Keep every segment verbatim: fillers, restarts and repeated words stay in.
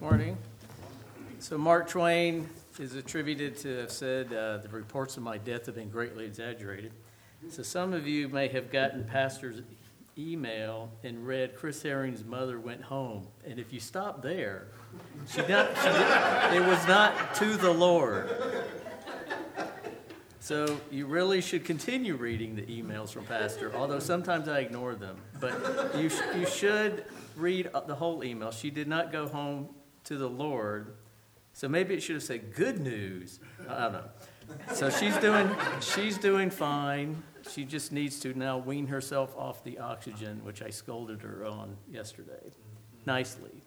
Morning. So Mark Twain is attributed to have said, uh, the reports of my death have been greatly exaggerated. So some of you may have gotten Pastor's email and read Chris Herring's mother went home. And if you stop there, she not, she did, it was not to the Lord. So you really should continue reading the emails from Pastor, although sometimes I ignore them. But you, sh- you should read the whole email. She did not go home to the Lord. So maybe it should have said good news. I don't know. So she's doing she's doing fine. She just needs to now wean herself off the oxygen, which I scolded her on yesterday. Nicely.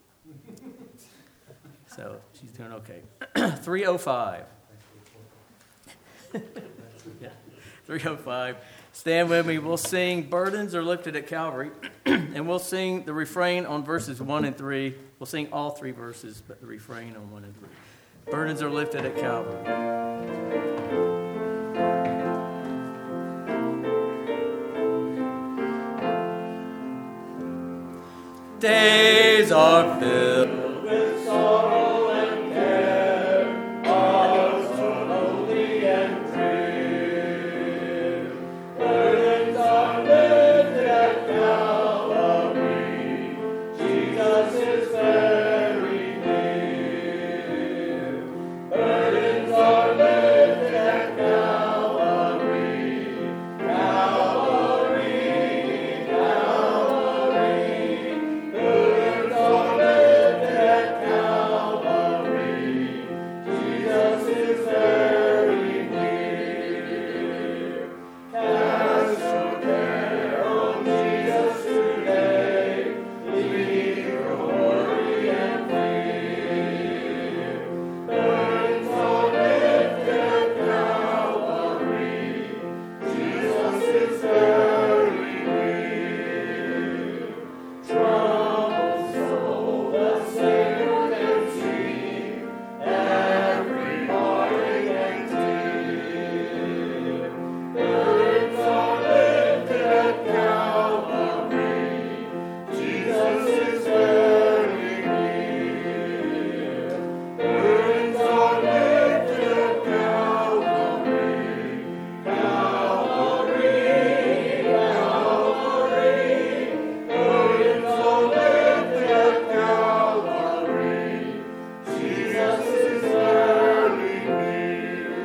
So she's doing okay. three oh five. Yeah. three oh five. Stand with me. We'll sing Burdens Are Lifted at Calvary. And we'll sing the refrain on verses one and three. We'll sing all three verses, but the refrain on one and three. Burdens are lifted at Calvary. Days are filled with sorrow and care, hearts are lonely and drear. Burdens are lifted at Calvary. Jesus is very near. Burdens are lifted at Calvary. Calvary, Calvary. Burdens are lifted at Calvary. Jesus is very near. Cast your care on Jesus today. Leave your worry and fear. Burdens are lifted at Calvary. Jesus is very near. Troubled soul, the Savior can see every heartache and tear. Burdens are lifted at Calvary. Jesus is very near. Burdens are lifted at Calvary. Calvary, Calvary. Burdens are lifted at Calvary. Jesus is very near.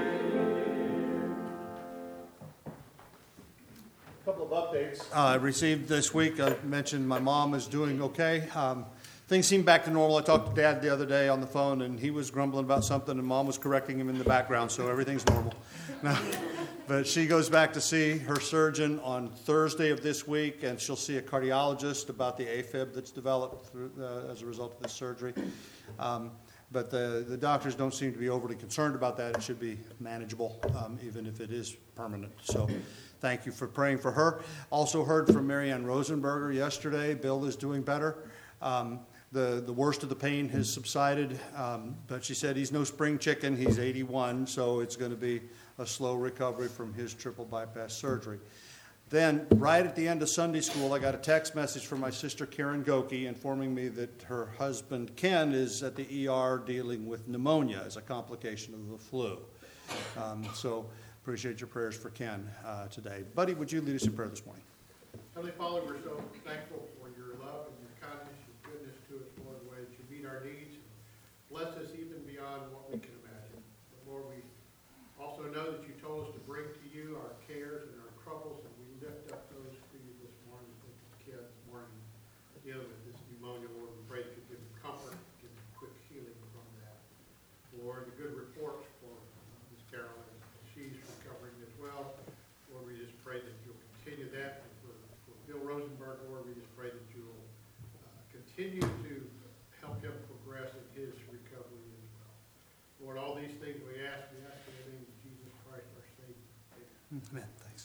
A couple of updates uh, I received this week. I mentioned my mom is doing okay. Um, things seem back to normal. I talked to Dad the other day on the phone, and he was grumbling about something, and Mom was correcting him in the background, so everything's normal. Now, but she goes back to see her surgeon on Thursday of this week, and she'll see a cardiologist about the AFib that's developed through, uh, as a result of this surgery. Um, but the, the doctors don't seem to be overly concerned about that. It should be manageable, um, even if it is permanent. So thank you for praying for her. Also heard from Marianne Rosenberger yesterday. Bill is doing better. Um, the, the worst of the pain has subsided, um, but she said he's no spring chicken. He's eighty-one, so it's going to be a slow recovery from his triple bypass surgery. Then, right at the end of Sunday school, I got a text message from my sister Karen Goki informing me that her husband Ken is at the E R dealing with pneumonia as a complication of the flu. Um, so appreciate your prayers for Ken uh, today. Buddy, would you lead us in prayer this morning? Heavenly Father, we're so thankful for your love and your kindness, your goodness to us, Lord, the way that you meet our needs and bless us even beyond what we can imagine. But Lord, we also know that you told us to bring to you our cares and our troubles, and we lift up those to you this morning. Think of the kid this morning dealing with this pneumonia, Lord. We pray that you give them comfort, give them quick healing from that. Lord, the good reports for Miss Carolyn, she's recovering as well. Lord, we just pray that you'll continue that. And for, for Bill Rosenberg, Lord, we just pray that you'll uh, continue to help him progress in his recovery as well. Lord, all these things we ask, we ask in the name of Jesus Christ, our Savior. Amen. Amen. Thanks.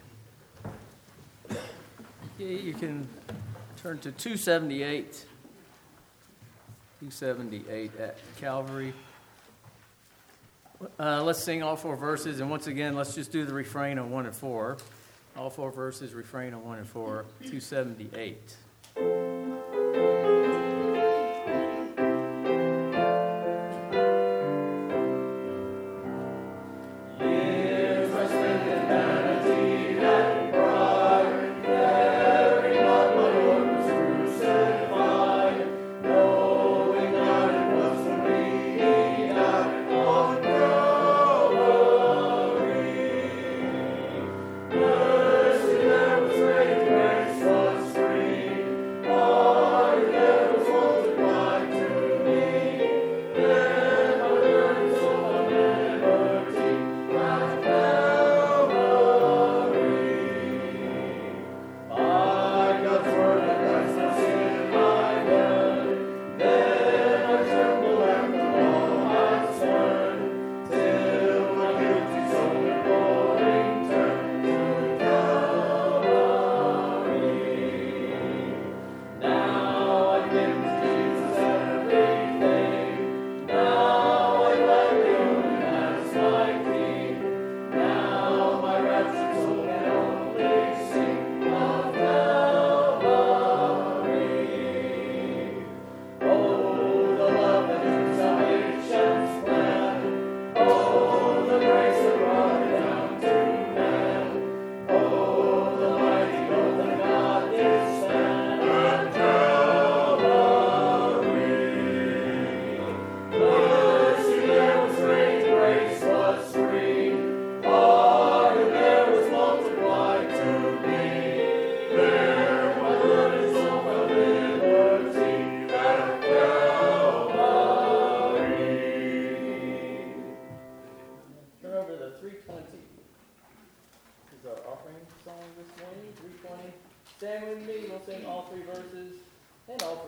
Yeah, you can turn to two seventy-eight. two seventy-eight at Calvary. Uh, let's sing all four verses, and once again, let's just do the refrain on one and four. All four verses, refrain on one and four, two seventy-eight.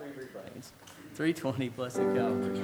three refrains. three twenty, Blessed Calvary.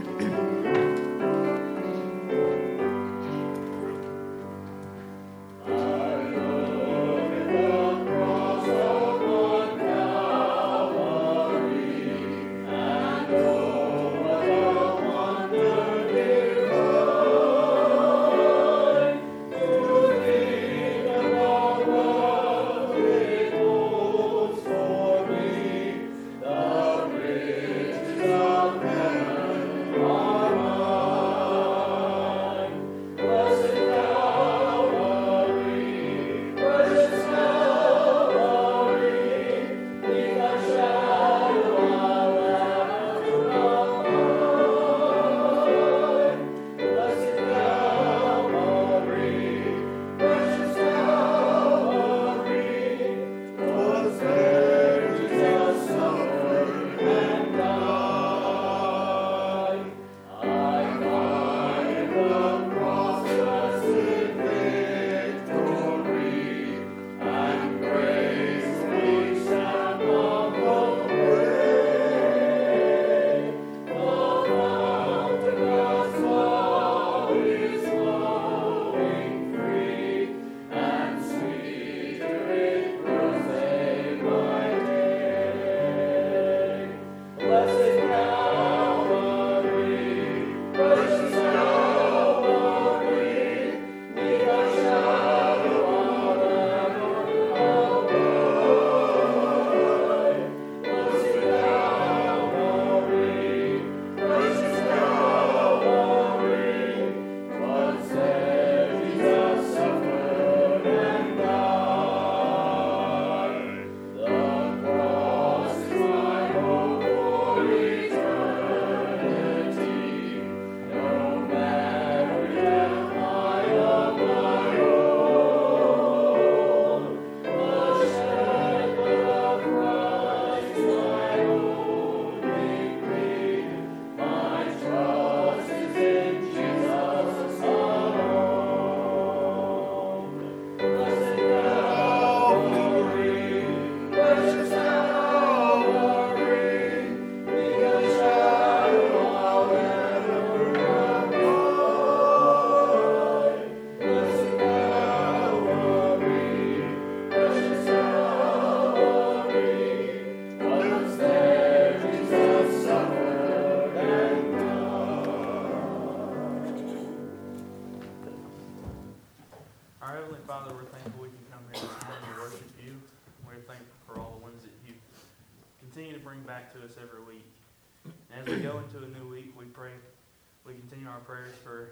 Back to us every week. And as we go into a new week, we pray, we continue our prayers for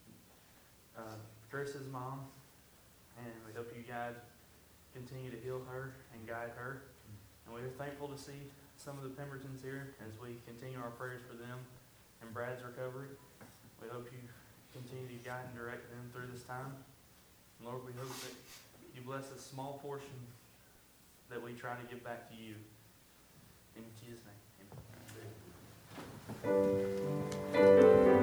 uh, Chris's mom, and we hope you guys continue to heal her and guide her. And we are thankful to see some of the Pembertons here as we continue our prayers for them and Brad's recovery. We hope you continue to guide and direct them through this time. And Lord, we hope that you bless a small portion that we try to give back to you. In Jesus' name, amen.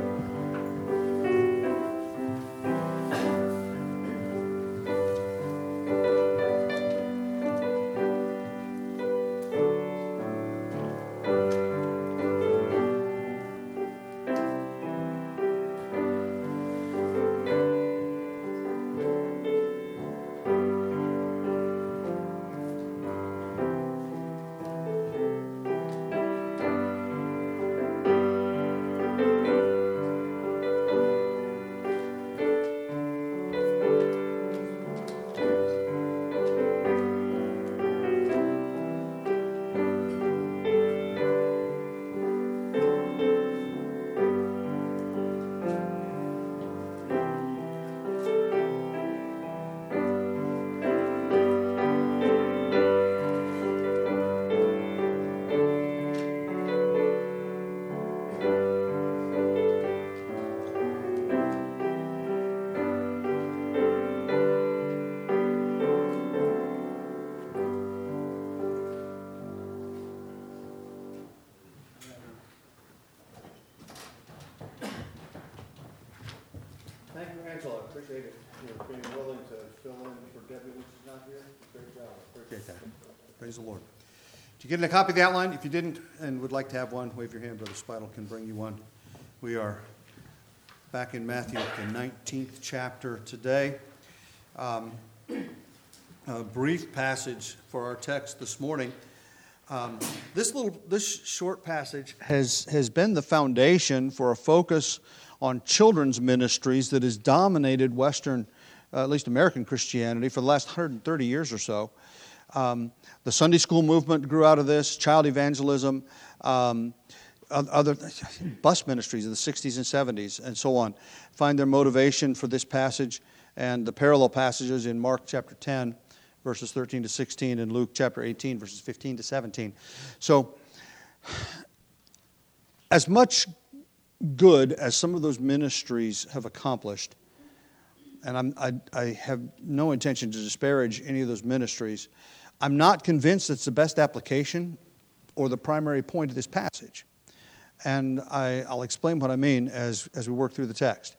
Thank you, Angela, I appreciate it, you know, being willing to fill in for Debbie when she's not here, great job, appreciate that. Praise the Lord. Did you get a copy of the outline? If you didn't and would like to have one, wave your hand. Brother Spidle can bring you one. We are back in Matthew, the nineteenth chapter today. Um, a brief passage for our text this morning. Um, this little, this short passage has has been the foundation for a focus on children's ministries that has dominated Western, uh, at least American Christianity for the last one hundred thirty years or so. Um, the Sunday school movement grew out of this, child evangelism, um, other bus ministries in the sixties and seventies, and so on, find their motivation for this passage and the parallel passages in Mark chapter ten, verses thirteen to sixteen, and Luke chapter eighteen, verses fifteen to seventeen. So, as much good as some of those ministries have accomplished, and I'm, I, I have no intention to disparage any of those ministries, I'm not convinced it's the best application or the primary point of this passage. And I, I'll explain what I mean as, as we work through the text.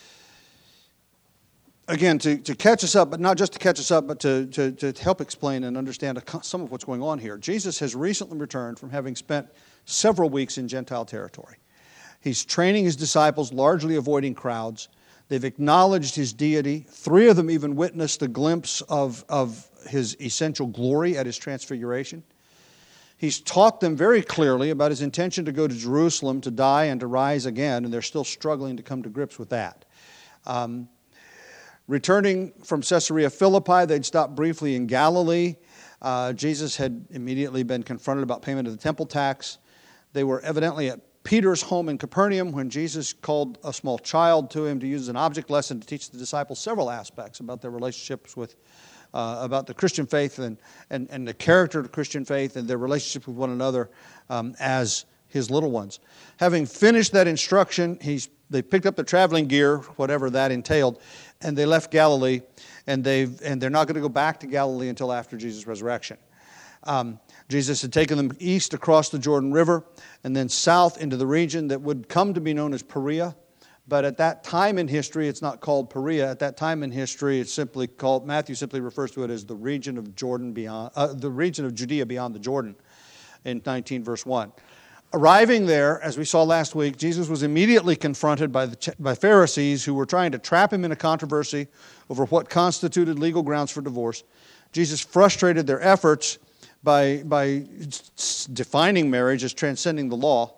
Again, to, to catch us up, but not just to catch us up, but to, to, to help explain and understand some of what's going on here. Jesus has recently returned from having spent several weeks in Gentile territory. He's training his disciples, largely avoiding crowds. They've acknowledged his deity. Three of them even witnessed a glimpse of, of his essential glory at his transfiguration. He's taught them very clearly about his intention to go to Jerusalem to die and to rise again, and they're still struggling to come to grips with that. Um, returning from Caesarea Philippi, they'd stopped briefly in Galilee. Uh, Jesus had immediately been confronted about payment of the temple tax. They were evidently at Peter's home in Capernaum when Jesus called a small child to him to use as an object lesson to teach the disciples several aspects about their relationships with, uh, about the Christian faith and, and, and the character of the Christian faith and their relationship with one another um, as his little ones. Having finished that instruction, he's, they picked up their traveling gear, whatever that entailed, and they left Galilee, and, they've, and they're not going to go back to Galilee until after Jesus' resurrection. Um, Jesus had taken them east across the Jordan River and then south into the region that would come to be known as Perea. But at that time in history, it's not called Perea. At that time in history, it's simply called, Matthew simply refers to it as the region of Jordan beyond, uh, the region of Judea beyond the Jordan in nineteen verse one. Arriving there, as we saw last week, Jesus was immediately confronted by the by Pharisees who were trying to trap him in a controversy over what constituted legal grounds for divorce. Jesus frustrated their efforts by, by defining marriage as transcending the law.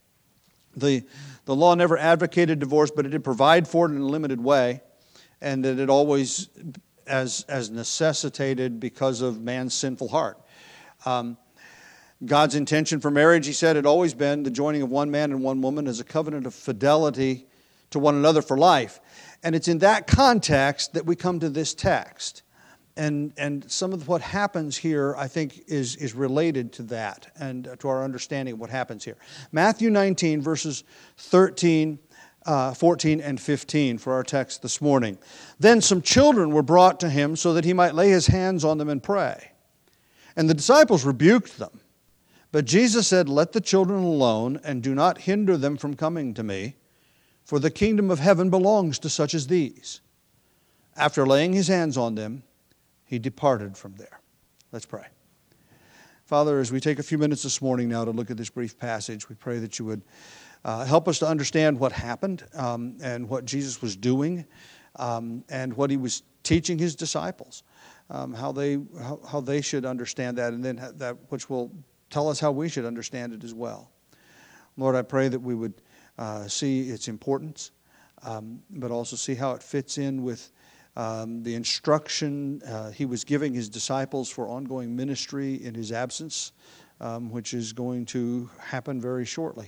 The, the law never advocated divorce, but it did provide for it in a limited way, and that it always as, as necessitated because of man's sinful heart. Um, God's intention for marriage, he said, had always been the joining of one man and one woman as a covenant of fidelity to one another for life. And it's in that context that we come to this text. And and some of what happens here, I think, is, is related to that and to our understanding of what happens here. Matthew nineteen, verses thirteen, uh, fourteen, and fifteen for our text this morning. Then some children were brought to him so that he might lay his hands on them and pray. And the disciples rebuked them. But Jesus said, "Let the children alone, and do not hinder them from coming to me, for the kingdom of heaven belongs to such as these." After laying his hands on them, he departed from there. Let's pray. Father, as we take a few minutes this morning now to look at this brief passage, we pray that you would uh, help us to understand what happened um, and what Jesus was doing um, and what he was teaching his disciples, um, how they how, how they should understand that, and then that which will tell us how we should understand it as well. Lord, I pray that we would uh, see its importance, um, but also see how it fits in with Um, the instruction uh, he was giving his disciples for ongoing ministry in his absence, um, which is going to happen very shortly.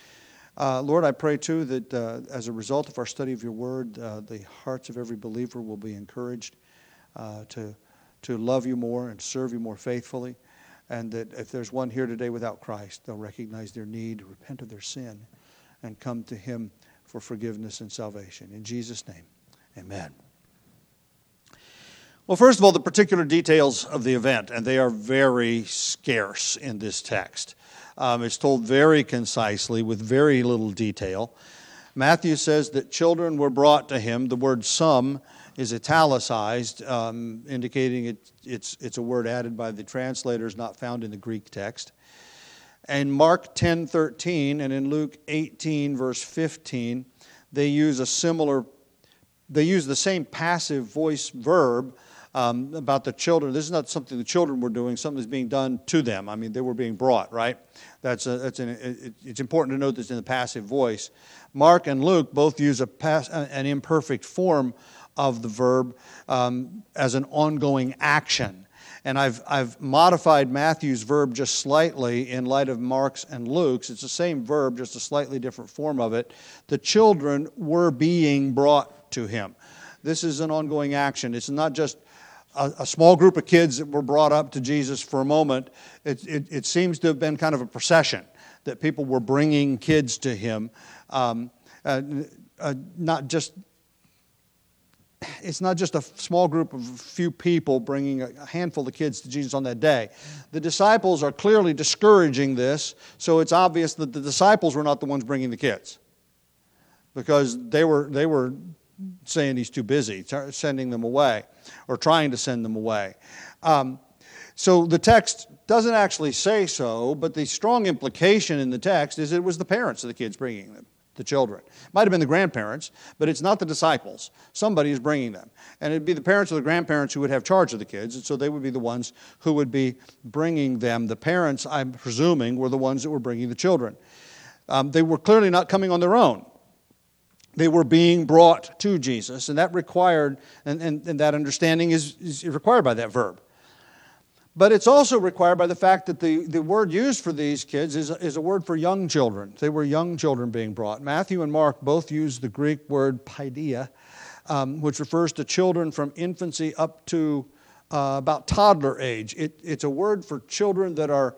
Uh, Lord, I pray too that uh, as a result of our study of your word, uh, the hearts of every believer will be encouraged uh, to, to love you more and serve you more faithfully, and that if there's one here today without Christ, they'll recognize their need, repent of their sin, and come to him for forgiveness and salvation. In Jesus' name, amen. Well, first of all, the particular details of the event, and they are very scarce in this text. Um, it's told very concisely with very little detail. Matthew says that children were brought to him. The word "some" is italicized, um, indicating it, it's, it's a word added by the translators not found in the Greek text. In Mark ten thirteen and in Luke eighteen, verse fifteen, they use a similar, they use the same passive voice verb um, about the children. This is not something the children were doing, something that's being done to them. I mean, they were being brought, right? That's, a, that's an, it, it's important to note this in the passive voice. Mark and Luke both use a pass, an imperfect form of the verb um, as an ongoing action. And I've, I've modified Matthew's verb just slightly in light of Mark's and Luke's. It's the same verb, just a slightly different form of it. The children were being brought to him. This is an ongoing action. It's not just a, a small group of kids that were brought up to Jesus for a moment. It, it, it seems to have been kind of a procession, that people were bringing kids to him. Um, uh, uh, not just... It's not just a small group of few people bringing a handful of kids to Jesus on that day. The disciples are clearly discouraging this, so it's obvious that the disciples were not the ones bringing the kids, because they were they were saying he's too busy, sending them away, or trying to send them away. Um, so the text doesn't actually say so, but the strong implication in the text is it was the parents of the kids bringing them. The children. Might have been the grandparents, but it's not the disciples. Somebody is bringing them. And it'd be the parents or the grandparents who would have charge of the kids, and so they would be the ones who would be bringing them. The parents, I'm presuming, were the ones that were bringing the children. Um, they were clearly not coming on their own. They were being brought to Jesus, and that required, and, and, and that understanding is, is required by that verb. But it's also required by the fact that the, the word used for these kids is, is a word for young children. They were young children being brought. Matthew and Mark both use the Greek word paideia, um, which refers to children from infancy up to uh, about toddler age. It, it's a word for children that are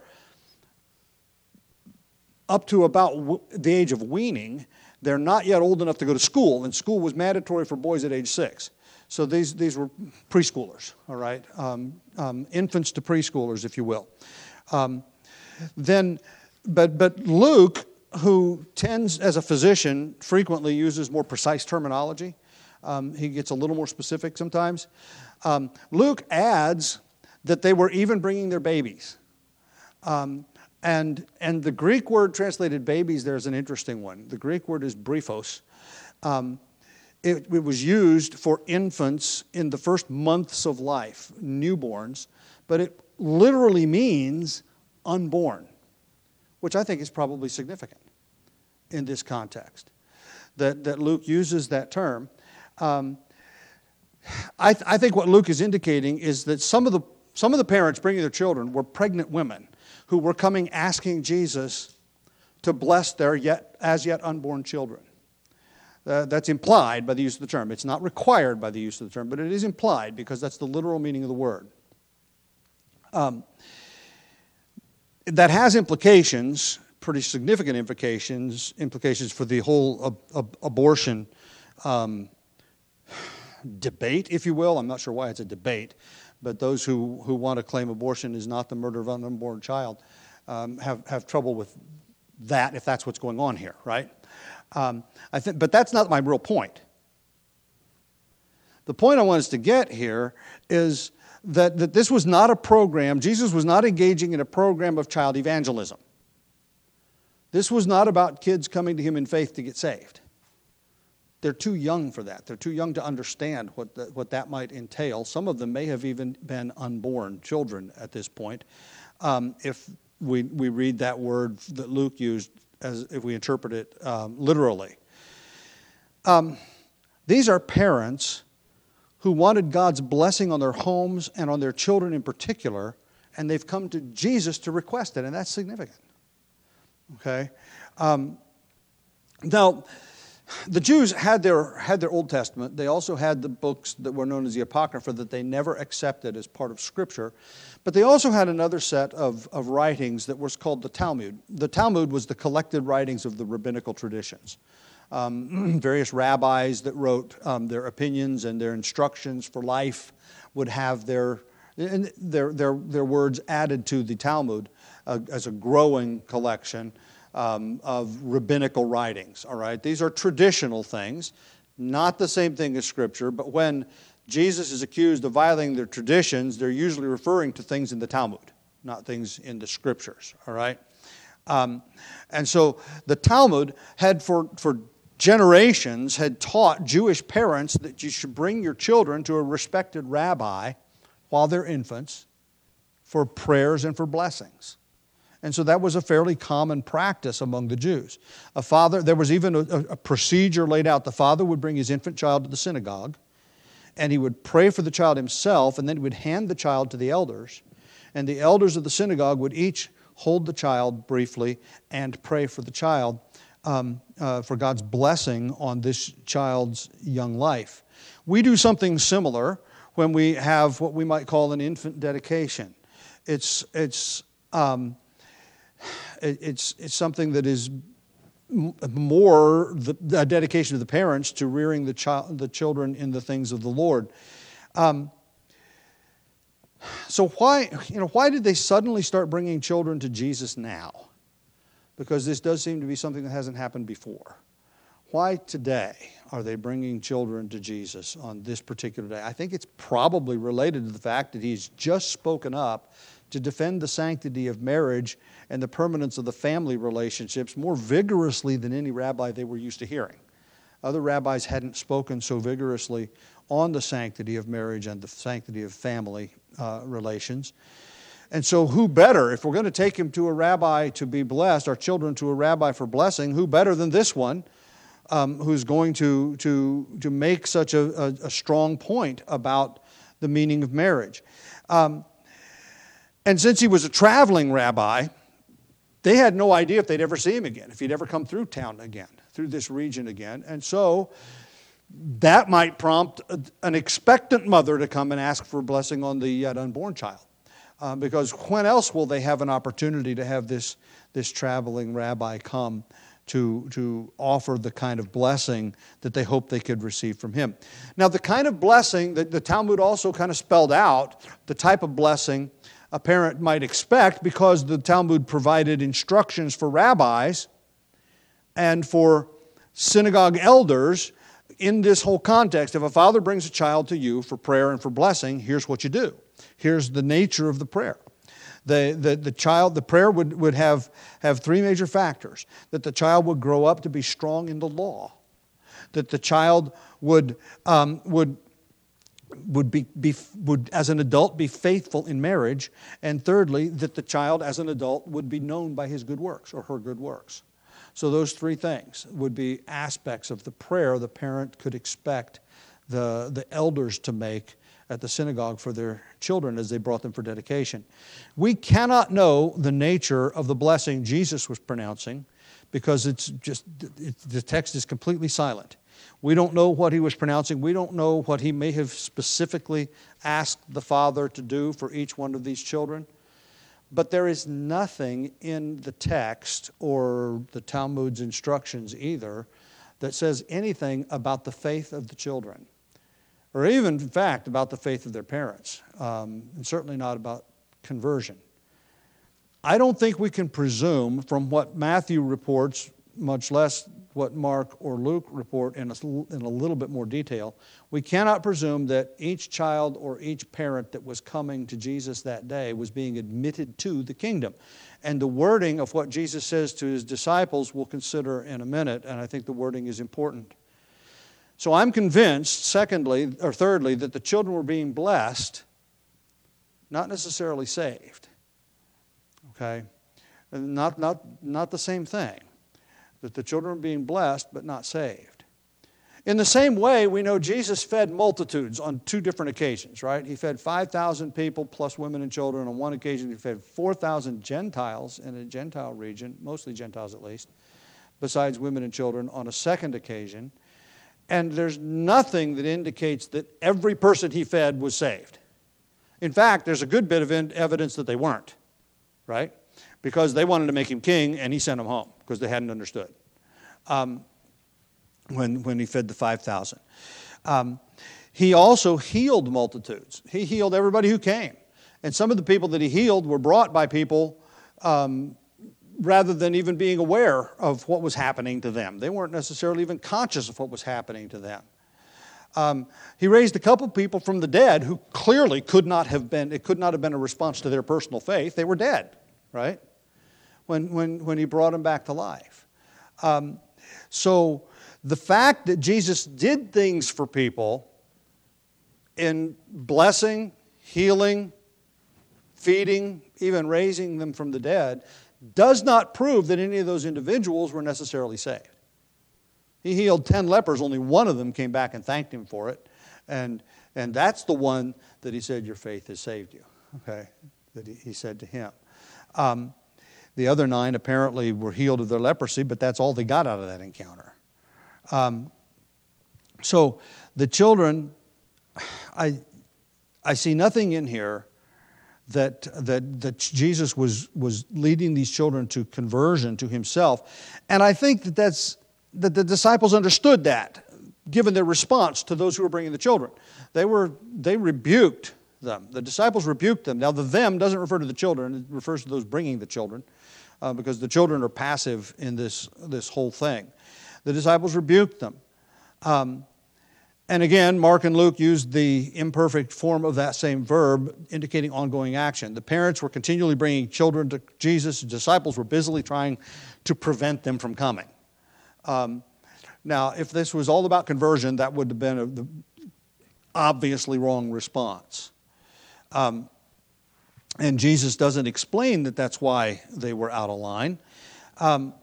up to about w- the age of weaning. They're not yet old enough to go to school, and school was mandatory for boys at age six. So these, these were preschoolers, all right, um, um, infants to preschoolers, if you will. Um, then, but but Luke, who tends, as a physician, frequently uses more precise terminology. Um, he gets a little more specific sometimes. Um, Luke adds that they were even bringing their babies. Um, and, and the Greek word translated babies there is an interesting one. The Greek word is briefos. Um, It, it was used for infants in the first months of life, newborns, but it literally means unborn, which I think is probably significant in this context, that, that Luke uses that term. Um, I, th- I think what Luke is indicating is that some of the some of the parents bringing their children were pregnant women who were coming asking Jesus to bless their yet as yet unborn children. Uh, that's implied by the use of the term. It's not required by the use of the term, but it is implied because that's the literal meaning of the word. Um, that has implications, pretty significant implications, implications for the whole ab- ab- abortion um, debate, if you will. I'm not sure why it's a debate, but those who, who want to claim abortion is not the murder of an unborn child um, have, have trouble with that, if that's what's going on here, right? Um, I think, but that's not my real point. The point I want us to get here is that, that this was not a program, Jesus was not engaging in a program of child evangelism. This was not about kids coming to him in faith to get saved. They're too young for that. They're too young to understand what, the, what that might entail. Some of them may have even been unborn children at this point. Um, if we, we read that word that Luke used, as if we interpret it um, literally. Um, these are parents who wanted God's blessing on their homes and on their children in particular, and they've come to Jesus to request it, and that's significant. Okay? Um, now, the Jews had their, had their Old Testament. They also had the books that were known as the Apocrypha that they never accepted as part of Scripture. But they also had another set of, of writings that was called the Talmud. The Talmud was the collected writings of the rabbinical traditions. Um, various rabbis that wrote um, their opinions and their instructions for life would have their, their, their, their words added to the Talmud uh, as a growing collection um, of rabbinical writings. All right, these are traditional things, not the same thing as Scripture, but when Jesus is accused of violating their traditions, they're usually referring to things in the Talmud, not things in the Scriptures, all right? Um, and so the Talmud had for, for generations had taught Jewish parents that you should bring your children to a respected rabbi while they're infants for prayers and for blessings. And so that was a fairly common practice among the Jews. A father, there was even a, a procedure laid out. The father would bring his infant child to the synagogue, and he would pray for the child himself, and then he would hand the child to the elders. And the elders of the synagogue would each hold the child briefly and pray for the child, um, uh, for God's blessing on this child's young life. We do something similar when we have what we might call an infant dedication. It's it's um, it, it's it's something that is m- more the, the dedication of the parents to rearing the child, the children in the things of the Lord. Um, So why, you know, why did they suddenly start bringing children to Jesus now? Because this does seem to be something that hasn't happened before. Why today are they bringing children to Jesus on this particular day? I think it's probably related to the fact that he's just spoken up to defend the sanctity of marriage and the permanence of the family relationships more vigorously than any rabbi they were used to hearing. Other rabbis hadn't spoken so vigorously on the sanctity of marriage and the sanctity of family uh, relations. And so who better, if we're going to take him to a rabbi to be blessed, our children to a rabbi for blessing, who better than this one um, who's going to, to, to make such a, a, a strong point about the meaning of marriage. Um, and since he was a traveling rabbi, they had no idea if they'd ever see him again, if he'd ever come through town again, through this region again. And so that might prompt a, an expectant mother to come and ask for a blessing on the yet unborn child. Uh, because when else will they have an opportunity to have this, this traveling rabbi come to, to offer the kind of blessing that they hoped they could receive from him? Now, the kind of blessing that the Talmud also kind of spelled out, the type of blessing a parent might expect, because the Talmud provided instructions for rabbis and for synagogue elders in this whole context. If a father brings a child to you for prayer and for blessing, here's what you do. Here's the nature of the prayer. The, the, the child, the prayer would, would have, have three major factors. That the child would grow up to be strong in the law. That the child would, um, would, would, be, be, would, as an adult, be faithful in marriage. And thirdly, that the child, as an adult, would be known by his good works or her good works. So those three things would be aspects of the prayer the parent could expect the, the elders to make at the synagogue for their children as they brought them for dedication. We cannot know the nature of the blessing Jesus was pronouncing because it's just it, the text is completely silent. We don't know what he was pronouncing. We don't know what he may have specifically asked the Father to do for each one of these children. But there is nothing in the text or the Talmud's instructions either that says anything about the faith of the children, or even, in fact, about the faith of their parents, um, and certainly not about conversion. I don't think we can presume from what Matthew reports, much less what Mark or Luke report in a, in a little bit more detail, we cannot presume that each child or each parent that was coming to Jesus that day was being admitted to the kingdom. And the wording of what Jesus says to his disciples we'll consider in a minute, and I think the wording is important. So I'm convinced, secondly, or thirdly, that the children were being blessed, not necessarily saved. Okay? Not, not, not the same thing. That the children were being blessed, but not saved. In the same way, we know Jesus fed multitudes on two different occasions, right? He fed five thousand people plus women and children. On one occasion, he fed four thousand Gentiles in a Gentile region, mostly Gentiles at least, besides women and children on a second occasion. And there's nothing that indicates that every person he fed was saved. In fact, there's a good bit of evidence that they weren't, right? Because they wanted to make him king, and he sent them home because they hadn't understood um, when, when he fed the five thousand. Um, he also healed multitudes. He healed everybody who came. And some of the people that he healed were brought by people um, rather than even being aware of what was happening to them. They weren't necessarily even conscious of what was happening to them. Um, he raised a couple people from the dead who clearly could not have been, it could not have been a response to their personal faith. They were dead, right? When, when, when he brought them back to life. Um, so the fact that Jesus did things for people in blessing, healing, feeding, even raising them from the dead, does not prove that any of those individuals were necessarily saved. He healed ten lepers, only one of them came back and thanked him for it. And, and that's the one that he said, your faith has saved you. Okay, that he, he said to him. Um, the other nine apparently were healed of their leprosy, but that's all they got out of that encounter. Um, so the children, I, I see nothing in here that, that, that Jesus was, was leading these children to conversion to himself. And I think that that's, that the disciples understood that, given their response to those who were bringing the children. They were, they rebuked them. The disciples rebuked them. Now the them doesn't refer to the children, it refers to those bringing the children, uh, because the children are passive in this, this whole thing. The disciples rebuked them. Um, and again, Mark and Luke used the imperfect form of that same verb, indicating ongoing action. The parents were continually bringing children to Jesus. The disciples were busily trying to prevent them from coming. Um, now, if this was all about conversion, that would have been a the obviously wrong response. Um, and Jesus doesn't explain that that's why they were out of line. Um,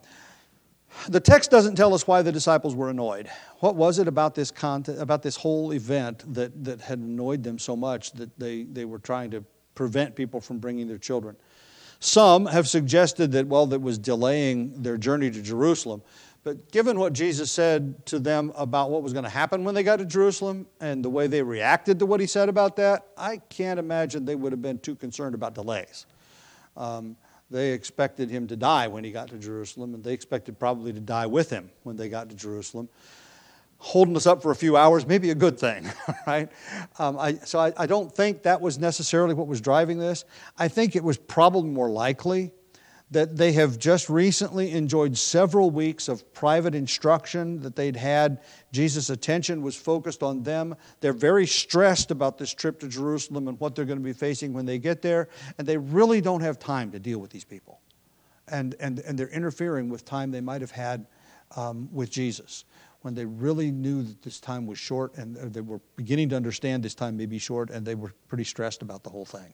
the text doesn't tell us why the disciples were annoyed. What was it about this content, about this whole event that, that had annoyed them so much that they, they were trying to prevent people from bringing their children? Some have suggested that, well, that was delaying their journey to Jerusalem. But given what Jesus said to them about what was going to happen when they got to Jerusalem and the way they reacted to what he said about that, I can't imagine they would have been too concerned about delays. Um, they expected him to die when he got to Jerusalem, and they expected probably to die with him when they got to Jerusalem. Holding us up for a few hours may be a good thing, right? Um, I, so I, I don't think that was necessarily what was driving this. I think it was probably more likely that they have just recently enjoyed several weeks of private instruction that they'd had. Jesus' attention was focused on them. They're very stressed about this trip to Jerusalem and what they're going to be facing when they get there, and they really don't have time to deal with these people. And, and, and they're interfering with time they might have had um, with Jesus, when they really knew that this time was short, and they were beginning to understand this time may be short, and they were pretty stressed about the whole thing.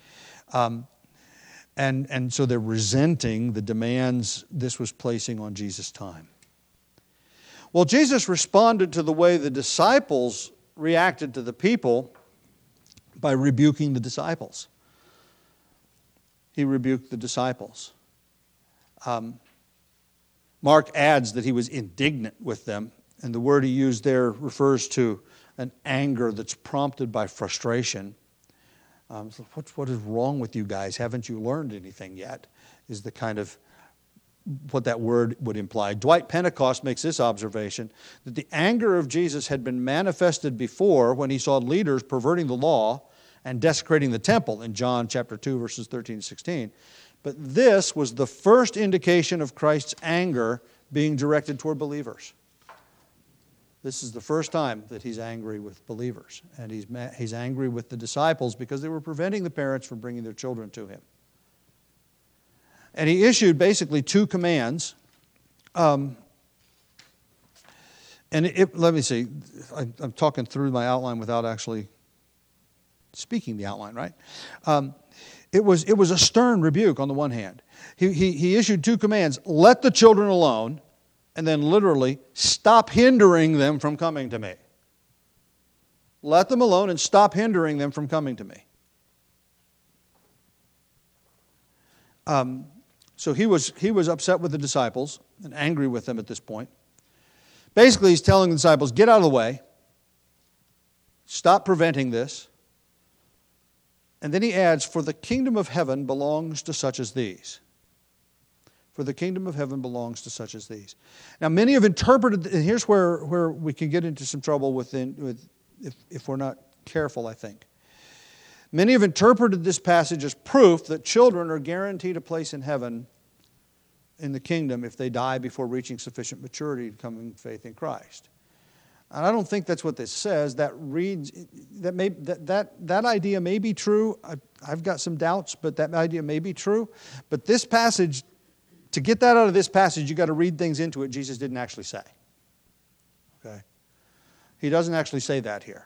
Um, And, and so they're resenting the demands this was placing on Jesus' time. Well, Jesus responded to the way the disciples reacted to the people by rebuking the disciples. He rebuked the disciples. Um, Mark adds that he was indignant with them, and the word he used there refers to an anger that's prompted by frustration. Um, so what, what is wrong with you guys? Haven't you learned anything yet? Is the kind of what that word would imply. Dwight Pentecost makes this observation, that the anger of Jesus had been manifested before when he saw leaders perverting the law and desecrating the temple in John chapter two, verses thirteen and sixteen. But this was the first indication of Christ's anger being directed toward believers. This is the first time that he's angry with believers. And he's, he's angry with the disciples because they were preventing the parents from bringing their children to him. And he issued basically two commands. Um, and it, let me see, I, I'm talking through my outline without actually speaking the outline, right? Um, it was, it was a stern rebuke on the one hand. He, he, he issued two commands: let the children alone, and then literally, stop hindering them from coming to me. Let them alone and stop hindering them from coming to me. Um, so he was, he was upset with the disciples and angry with them at this point. Basically, he's telling the disciples, get out of the way. Stop preventing this. And then he adds, for the kingdom of heaven belongs to such as these. For the kingdom of heaven belongs to such as these. Now, many have interpreted, and here's where, where we can get into some trouble within, with, if, if we're not careful, I think. Many have interpreted this passage as proof that children are guaranteed a place in heaven in the kingdom if they die before reaching sufficient maturity to come in faith in Christ. And I don't think that's what this says. That reads that may that that, that idea may be true. I, I've got some doubts, but that idea may be true. But this passage, to get that out of this passage, you got to read things into it Jesus didn't actually say. Okay, he doesn't actually say that here.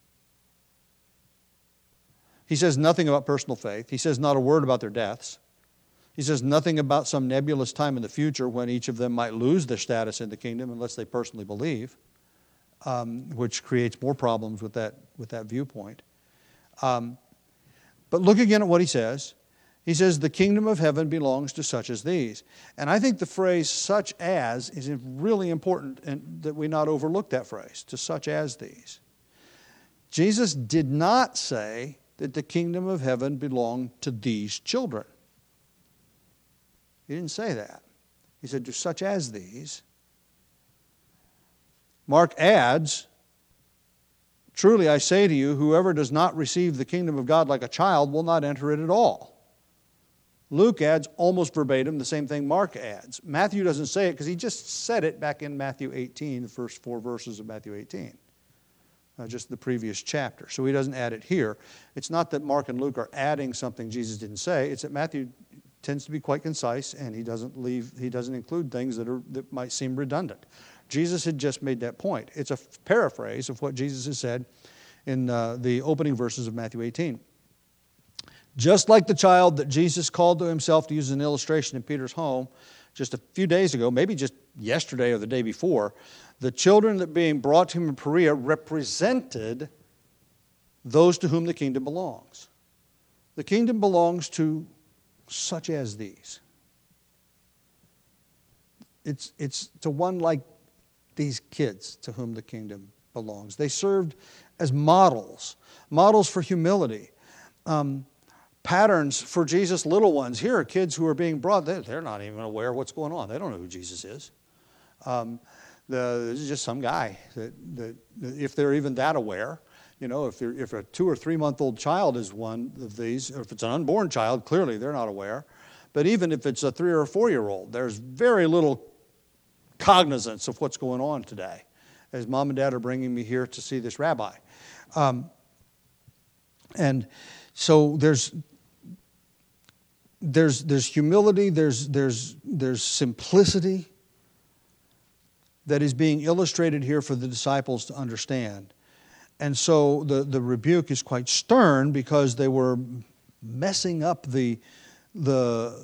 He says nothing about personal faith. He says not a word about their deaths. He says nothing about some nebulous time in the future when each of them might lose their status in the kingdom unless they personally believe. Um, which creates more problems with that with that viewpoint. Um, but look again at what he says. He says, the kingdom of heaven belongs to such as these. And I think the phrase such as is really important, and that we not overlook that phrase, to such as these. Jesus did not say that the kingdom of heaven belonged to these children. He didn't say that. He said, to such as these. Mark adds, truly I say to you, whoever does not receive the kingdom of God like a child will not enter it at all. Luke adds almost verbatim the same thing Mark adds. Matthew doesn't say it because he just said it back in Matthew eighteen, the first four verses of Matthew eighteen. Uh, just the previous chapter. So he doesn't add it here. It's not that Mark and Luke are adding something Jesus didn't say. It's that Matthew tends to be quite concise, and he doesn't leave. He doesn't include things that are that might seem redundant. Jesus had just made that point. It's a paraphrase of what Jesus has said in uh, the opening verses of Matthew eighteen. Just like the child that Jesus called to himself, to use an illustration in Peter's home just a few days ago, maybe just yesterday or the day before, the children that being brought to him in Perea represented those to whom the kingdom belongs. The kingdom belongs to such as these. It's, it's to one like these kids to whom the kingdom belongs. They served as models, models for humility, um, patterns for Jesus' little ones. Here are kids who are being brought. They're, they're not even aware of what's going on. They don't know who Jesus is. Um, the, this is just some guy that, that, if they're even that aware, you know, if, if a two or three month old child is one of these, or if it's an unborn child, clearly they're not aware. But even if it's a three or a four year old, there's very little cognizance of what's going on today, as mom and dad are bringing me here to see this rabbi. Um, and so there's there's there's humility, there's there's there's simplicity that is being illustrated here for the disciples to understand. And so the, the rebuke is quite stern because they were messing up the the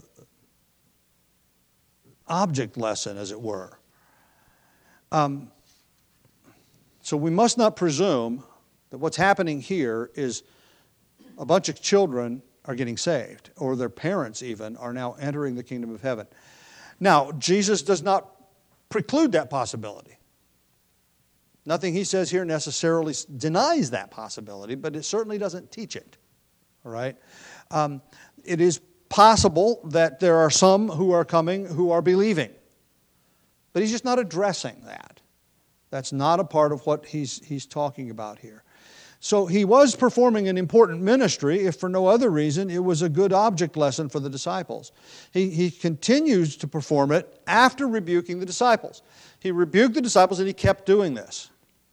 object lesson, as it were. Um, so we must not presume that what's happening here is a bunch of children are getting saved, or their parents even are now entering the kingdom of heaven. Now, Jesus does not preclude that possibility. Nothing he says here necessarily denies that possibility, but it certainly doesn't teach it. All right? Um, it is possible that there are some who are coming who are believing. But he's just not addressing that. That's not a part of what he's, he's talking about here. So he was performing an important ministry, if for no other reason, it was a good object lesson for the disciples. He, he continues to perform it after rebuking the disciples. He rebuked the disciples and he kept doing this.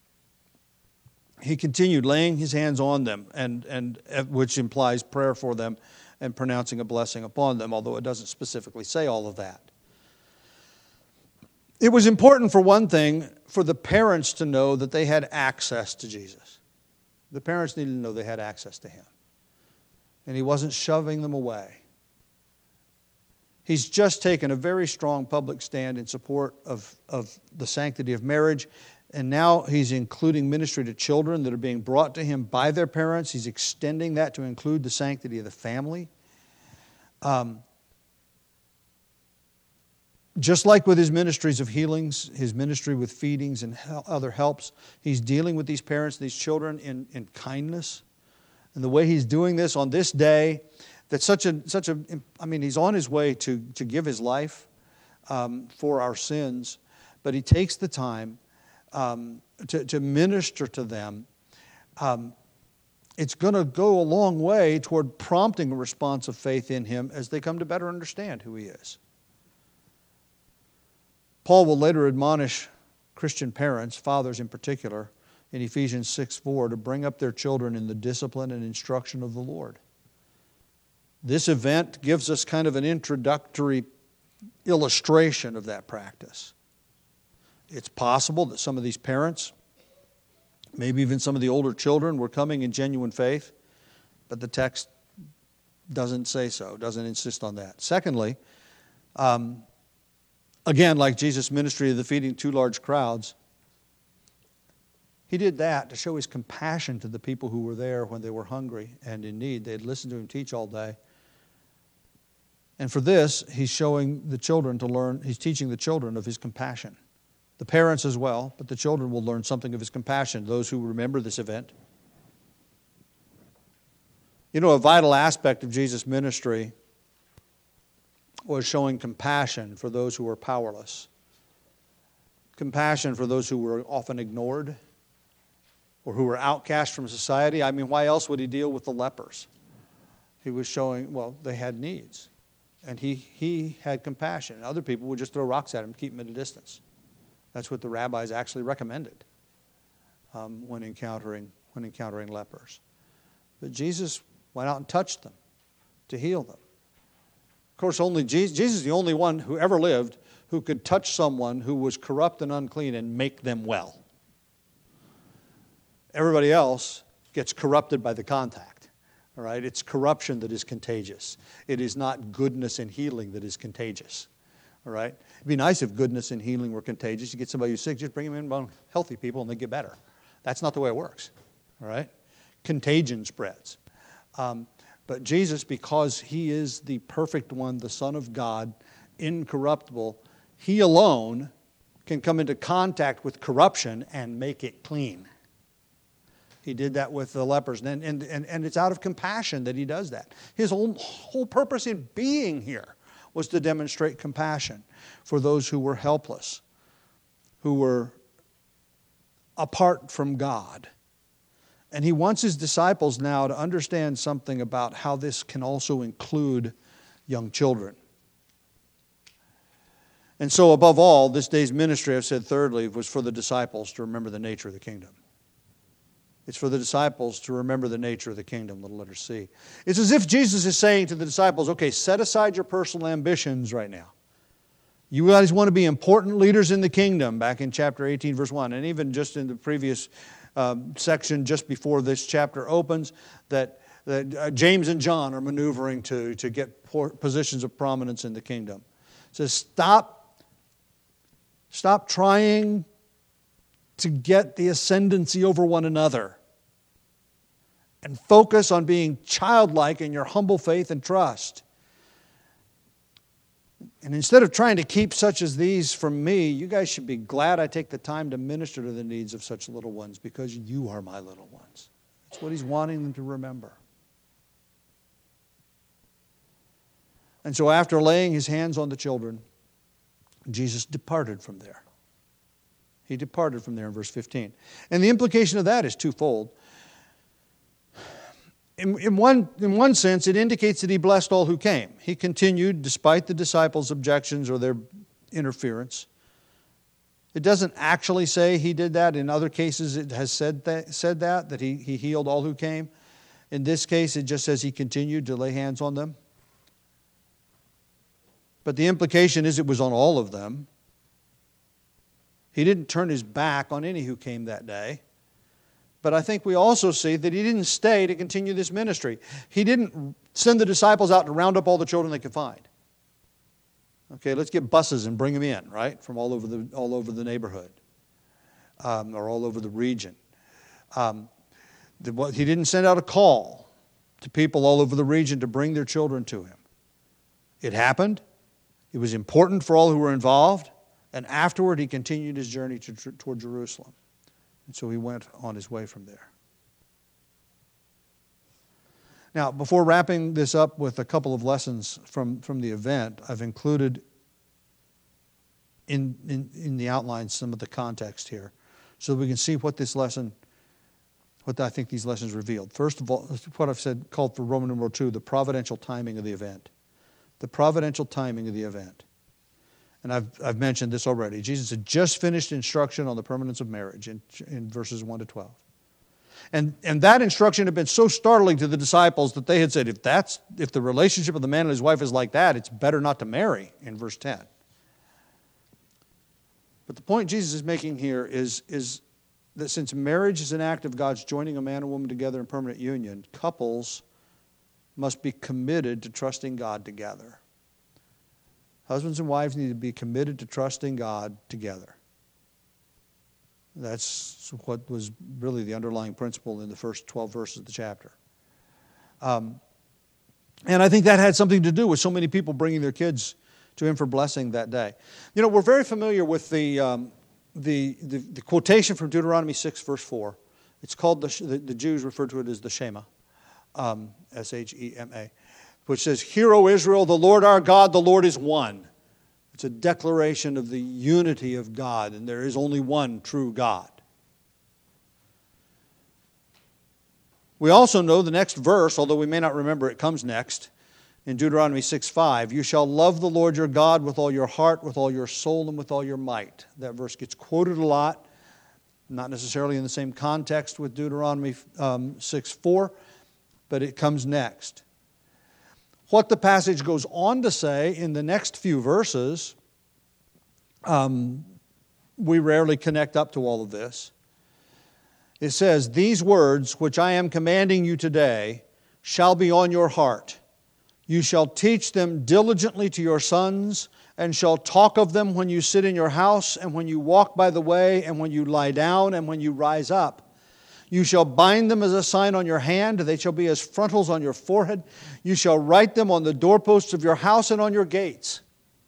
He continued laying his hands on them, and, and which implies prayer for them and pronouncing a blessing upon them, although it doesn't specifically say all of that. It was important, for one thing, for the parents to know that they had access to Jesus. The parents needed to know they had access to him. And he wasn't shoving them away. He's just taken a very strong public stand in support of, of the sanctity of marriage. And now he's including ministry to children that are being brought to him by their parents. He's extending that to include the sanctity of the family. Um, just like with his ministries of healings, his ministry with feedings and other helps, he's dealing with these parents, these children in, in kindness. And the way he's doing this on this day, that's such a, such a, I mean, he's on his way to, to give his life um, for our sins, but he takes the time um, to, to minister to them. Um, it's going to go a long way toward prompting a response of faith in him as they come to better understand who he is. Paul will later admonish Christian parents, fathers in particular, in Ephesians six four, to bring up their children in the discipline and instruction of the Lord. This event gives us kind of an introductory illustration of that practice. It's possible that some of these parents, maybe even some of the older children, were coming in genuine faith, but the text doesn't say so, doesn't insist on that. Secondly, um, again, like Jesus' ministry of the feeding two large crowds, he did that to show his compassion to the people who were there when they were hungry and in need. They had listened to him teach all day. And for this, he's showing the children to learn, he's teaching the children of his compassion. The parents as well, but the children will learn something of his compassion, those who remember this event. You know, a vital aspect of Jesus' ministry was showing compassion for those who were powerless. Compassion for those who were often ignored or who were outcast from society. I mean, why else would he deal with the lepers? He was showing, well, they had needs. And he, he had compassion. Other people would just throw rocks at him, keep him at a distance. That's what the rabbis actually recommended um, when encountering when encountering lepers. But Jesus went out and touched them to heal them. Of course, only Jesus, Jesus is the only one who ever lived who could touch someone who was corrupt and unclean and make them well. Everybody else gets corrupted by the contact. All right? It's corruption that is contagious. It is not goodness and healing that is contagious. All right? It'd be nice if goodness and healing were contagious. You get somebody who's sick, just bring them in among healthy people and they get better. That's not the way it works. All right? Contagion spreads. Um, but Jesus, because he is the perfect one, the Son of God, incorruptible, he alone can come into contact with corruption and make it clean. He did that with the lepers. And, and, and, and it's out of compassion that he does that. His whole, whole purpose in being here was to demonstrate compassion for those who were helpless, who were apart from God. And he wants his disciples now to understand something about how this can also include young children. And so above all, this day's ministry, I've said thirdly, was for the disciples to remember the nature of the kingdom. It's for the disciples to remember the nature of the kingdom, little letter C. It's as if Jesus is saying to the disciples, okay, set aside your personal ambitions right now. You guys want to be important leaders in the kingdom, back in chapter eighteen, verse one, and even just in the previous um, section just before this chapter opens, that, that uh, James and John are maneuvering to, to get positions of prominence in the kingdom. It says, stop, stop trying to get the ascendancy over one another. And focus on being childlike in your humble faith and trust. And instead of trying to keep such as these from me, you guys should be glad I take the time to minister to the needs of such little ones, because you are my little ones. That's what he's wanting them to remember. And so after laying his hands on the children, Jesus departed from there. He departed from there in verse fifteen. And the implication of that is twofold. In, in, one, in one sense, it indicates that he blessed all who came. He continued despite the disciples' objections or their interference. It doesn't actually say he did that. In other cases, it has said that, said that, that he, he healed all who came. In this case, it just says he continued to lay hands on them. But the implication is it was on all of them. He didn't turn his back on any who came that day. But I think we also see that he didn't stay to continue this ministry. He didn't send the disciples out to round up all the children they could find. Okay, let's get buses and bring them in, right, from all over the all over the neighborhood um, or all over the region. Um, the, what, he didn't send out a call to people all over the region to bring their children to him. It happened. It was important for all who were involved. And afterward, he continued his journey to, toward Jerusalem. And so he went on his way from there. Now, before wrapping this up with a couple of lessons from, from the event, I've included in, in, in the outline some of the context here so that we can see what this lesson, what I think these lessons revealed. First of all, what I've said called for Roman numeral two, the providential timing of the event. The providential timing of the event. And I've, I've mentioned this already. Jesus had just finished instruction on the permanence of marriage in, in verses one to twelve. And, and that instruction had been so startling to the disciples that they had said, if that's if the relationship of the man and his wife is like that, it's better not to marry, in verse ten. But the point Jesus is making here is, is that since marriage is an act of God's joining a man and woman together in permanent union, couples must be committed to trusting God together. Husbands and wives need to be committed to trusting God together. That's what was really the underlying principle in the first twelve verses of the chapter. Um, and I think that had something to do with so many people bringing their kids to him for blessing that day. You know, we're very familiar with the, um, the, the, the quotation from Deuteronomy six, verse four. It's called, the, the, the Jews refer to it as the Shema, um, S H E M A, which says, "Hear, O Israel, the Lord our God, the Lord is one." It's a declaration of the unity of God, and there is only one true God. We also know the next verse, although we may not remember it, comes next in Deuteronomy six five. "You shall love the Lord your God with all your heart, with all your soul, and with all your might." That verse gets quoted a lot, not necessarily in the same context with Deuteronomy um, six four, but it comes next. What the passage goes on to say in the next few verses, um, we rarely connect up to all of this. It says, "These words which I am commanding you today shall be on your heart. You shall teach them diligently to your sons, and shall talk of them when you sit in your house, and when you walk by the way, and when you lie down, and when you rise up. You shall bind them as a sign on your hand. They shall be as frontals on your forehead. You shall write them on the doorposts of your house and on your gates."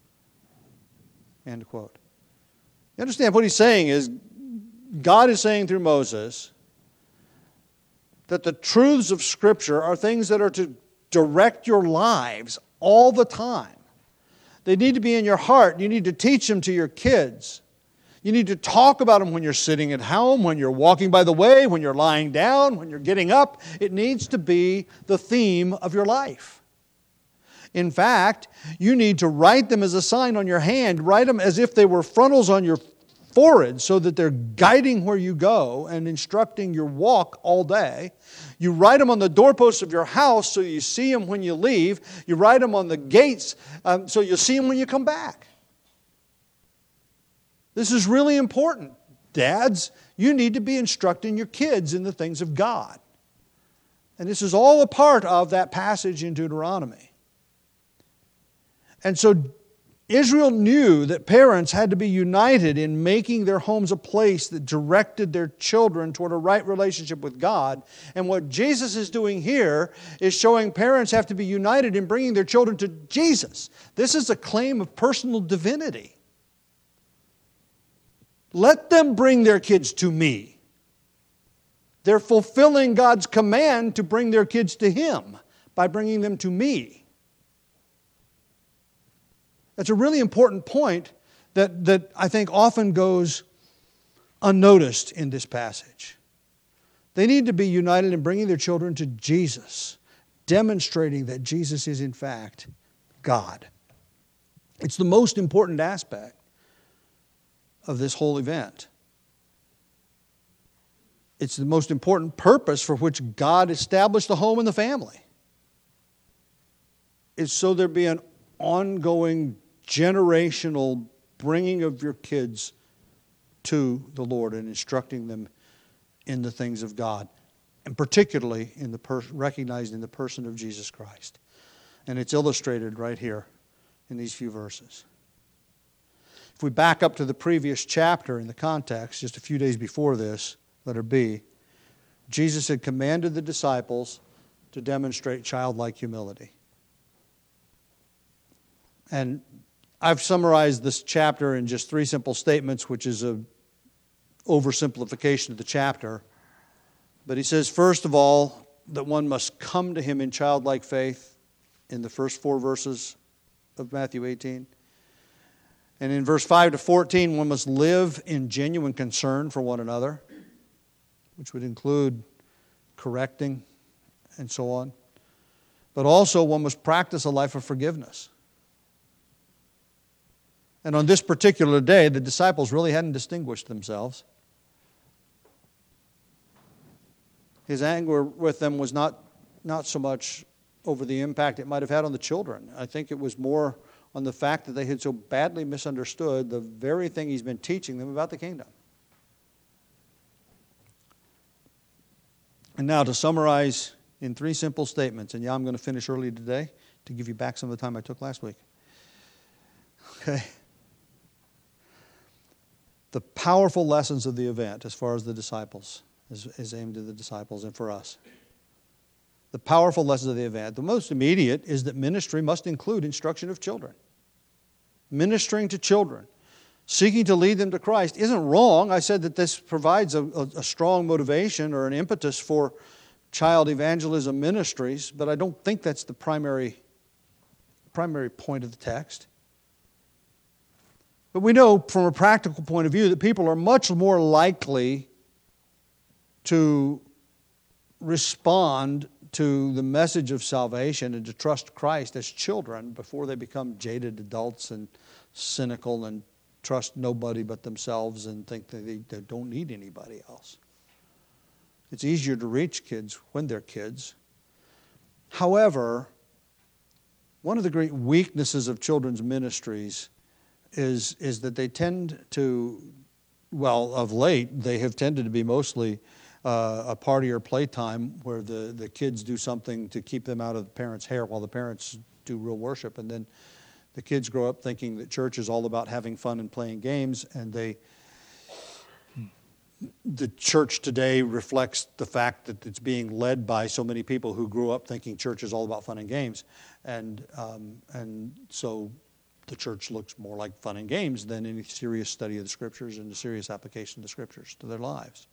End quote. You understand what he's saying is, God is saying through Moses that the truths of Scripture are things that are to direct your lives all the time. They need to be in your heart. You need to teach them to your kids. You need to talk about them when you're sitting at home, when you're walking by the way, when you're lying down, when you're getting up. It needs to be the theme of your life. In fact, you need to write them as a sign on your hand. Write them as if they were frontals on your forehead so that they're guiding where you go and instructing your walk all day. You write them on the doorposts of your house so you see them when you leave. You write them on the gates um, so you see them when you come back. This is really important. Dads, you need to be instructing your kids in the things of God. And this is all a part of that passage in Deuteronomy. And so Israel knew that parents had to be united in making their homes a place that directed their children toward a right relationship with God. And what Jesus is doing here is showing parents have to be united in bringing their children to Jesus. This is a claim of personal divinity. Let them bring their kids to me. They're fulfilling God's command to bring their kids to Him by bringing them to me. That's a really important point that, that I think often goes unnoticed in this passage. They need to be united in bringing their children to Jesus, demonstrating that Jesus is in fact God. It's the most important aspect of this whole event. It's the most important purpose for which God established the home and the family. It's so there be an ongoing generational bringing of your kids to the Lord and instructing them in the things of God, and particularly in the per- recognized in the person of Jesus Christ. And it's illustrated right here in these few verses. If we back up to the previous chapter in the context, just a few days before this, letter B, Jesus had commanded the disciples to demonstrate childlike humility. And I've summarized this chapter in just three simple statements, which is an oversimplification of the chapter. But he says, first of all, that one must come to him in childlike faith in the first four verses of Matthew eighteen. And in verse five to fourteen, one must live in genuine concern for one another, which would include correcting and so on. But also one must practice a life of forgiveness. And on this particular day, the disciples really hadn't distinguished themselves. His anger with them was not, not so much over the impact it might have had on the children. I think it was more on the fact that they had so badly misunderstood the very thing he's been teaching them about the kingdom. And now to summarize in three simple statements, and yeah, I'm going to finish early today to give you back some of the time I took last week. Okay. The powerful lessons of the event as far as the disciples is, is aimed at the disciples and for us. The powerful lessons of the event. The most immediate is that ministry must include instruction of children. Ministering to children, seeking to lead them to Christ isn't wrong. I said that this provides a, a, a strong motivation or an impetus for child evangelism ministries, but I don't think that's the primary, primary point of the text. But we know from a practical point of view that people are much more likely to respond to the message of salvation and to trust Christ as children before they become jaded adults and cynical and trust nobody but themselves and think that they, they don't need anybody else. It's easier to reach kids when they're kids. However, one of the great weaknesses of children's ministries is, is that they tend to, well, of late, they have tended to be mostly Uh, a party or playtime where the, the kids do something to keep them out of the parents' hair while the parents do real worship. And then the kids grow up thinking that church is all about having fun and playing games. And they, the church today reflects the fact that it's being led by so many people who grew up thinking church is all about fun and games. And, um, and so the church looks more like fun and games than any serious study of the Scriptures and the serious application of the Scriptures to their lives.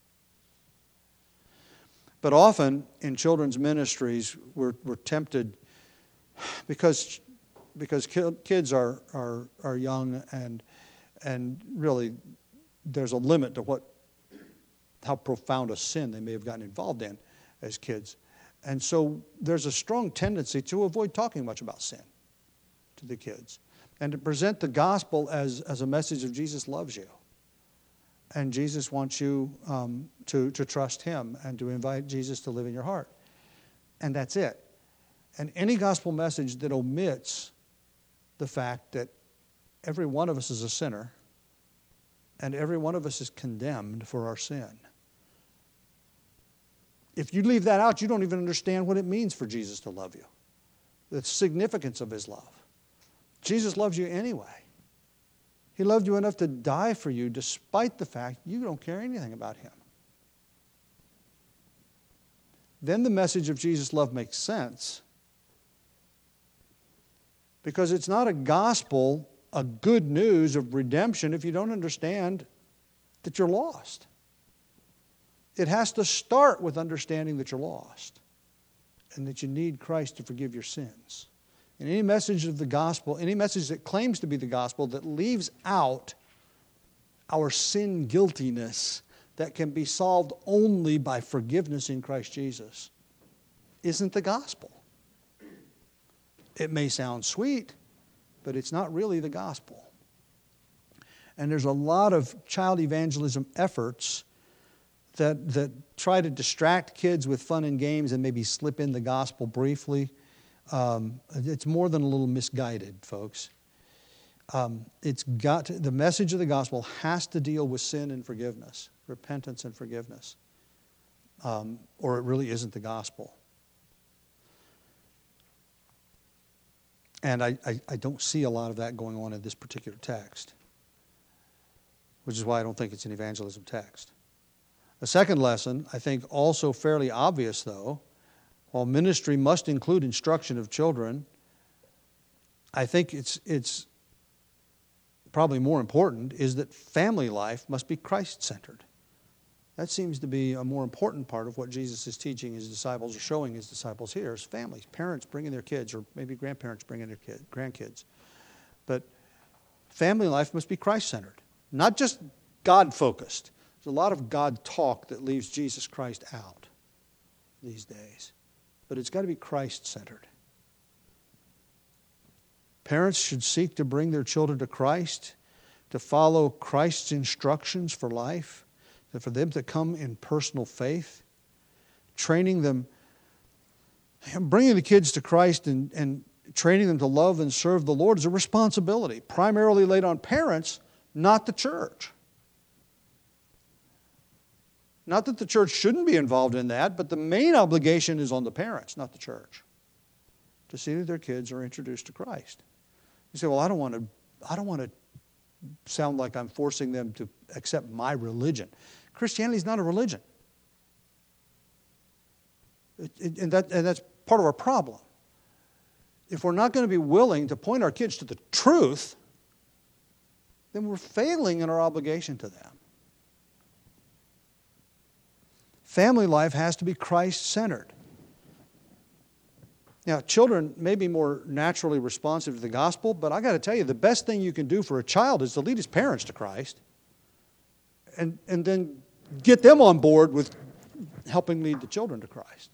But often in children's ministries, we're, we're tempted because, because kids are, are, are young and, and really there's a limit to what, how profound a sin they may have gotten involved in as kids. And so there's a strong tendency to avoid talking much about sin to the kids and to present the gospel as, as a message of Jesus loves you. And Jesus wants you um, to, to trust Him and to invite Jesus to live in your heart. And that's it. And any gospel message that omits the fact that every one of us is a sinner and every one of us is condemned for our sin. If you leave that out, you don't even understand what it means for Jesus to love you. The significance of His love. Jesus loves you anyway. He loved you enough to die for you despite the fact you don't care anything about Him. Then the message of Jesus' love makes sense because it's not a gospel, a good news of redemption if you don't understand that you're lost. It has to start with understanding that you're lost and that you need Christ to forgive your sins. And any message of the gospel, any message that claims to be the gospel that leaves out our sin guiltiness that can be solved only by forgiveness in Christ Jesus isn't the gospel. It may sound sweet, but it's not really the gospel. And there's a lot of child evangelism efforts that, that try to distract kids with fun and games and maybe slip in the gospel briefly. Um, it's more than a little misguided, folks. Um, it's got to, the message of the gospel has to deal with sin and forgiveness, repentance and forgiveness, um, or it really isn't the gospel. And I, I, I don't see a lot of that going on in this particular text, which is why I don't think it's an evangelism text. The second lesson, I think also fairly obvious though, while ministry must include instruction of children, I think it's it's probably more important is that family life must be Christ-centered. That seems to be a more important part of what Jesus is teaching His disciples or showing His disciples here is families, parents bringing their kids or maybe grandparents bringing their kid, grandkids. But family life must be Christ-centered, not just God-focused. There's a lot of God talk that leaves Jesus Christ out these days. But it's got to be Christ-centered. Parents should seek to bring their children to Christ, to follow Christ's instructions for life, and for them to come in personal faith, training them, bringing the kids to Christ and, and training them to love and serve the Lord is a responsibility, primarily laid on parents, not the church. Not that the church shouldn't be involved in that, but the main obligation is on the parents, not the church, to see that their kids are introduced to Christ. You say, well, I don't want to, I don't want to sound like I'm forcing them to accept my religion. Christianity is not a religion. It, it, and, that, and that's part of our problem. If we're not going to be willing to point our kids to the truth, then we're failing in our obligation to them. Family life has to be Christ-centered. Now, children may be more naturally responsive to the gospel, but I got to tell you, the best thing you can do for a child is to lead his parents to Christ and, and then get them on board with helping lead the children to Christ.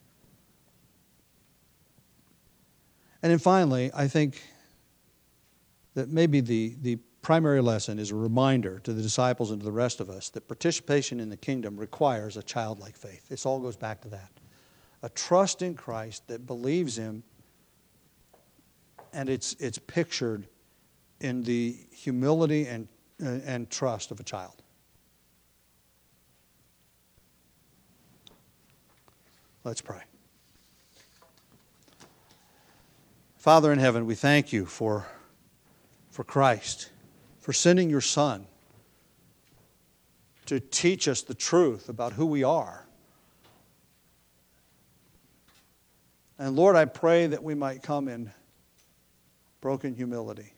And then finally, I think that maybe the, the primary lesson is a reminder to the disciples and to the rest of us that participation in the kingdom requires a childlike faith. This all goes back to that. A trust in Christ that believes Him, and it's, it's pictured in the humility and, uh, and trust of a child. Let's pray. Father in heaven, we thank you for, for Christ, for sending your Son to teach us the truth about who we are. And Lord, I pray that we might come in broken humility,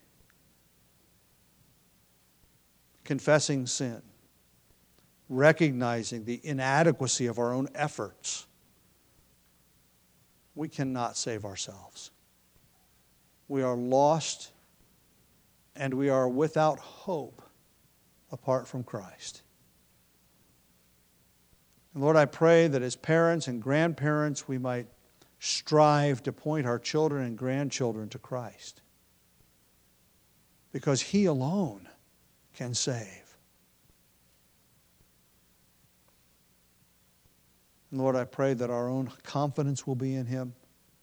confessing sin, recognizing the inadequacy of our own efforts. We cannot save ourselves. We are lost and we are without hope apart from Christ. And Lord, I pray that as parents and grandparents we might strive to point our children and grandchildren to Christ, because He alone can save. And Lord, I pray that our own confidence will be in Him,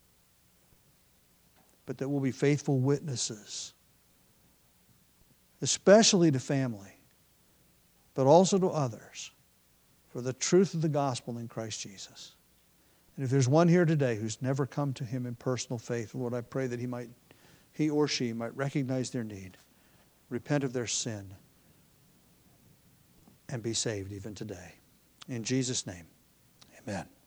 but that we'll be faithful witnesses, especially to family, but also to others, for the truth of the gospel in Christ Jesus. And if there's one here today who's never come to Him in personal faith, Lord, I pray that he might, he or she might recognize their need, repent of their sin, and be saved even today. In Jesus' name, amen.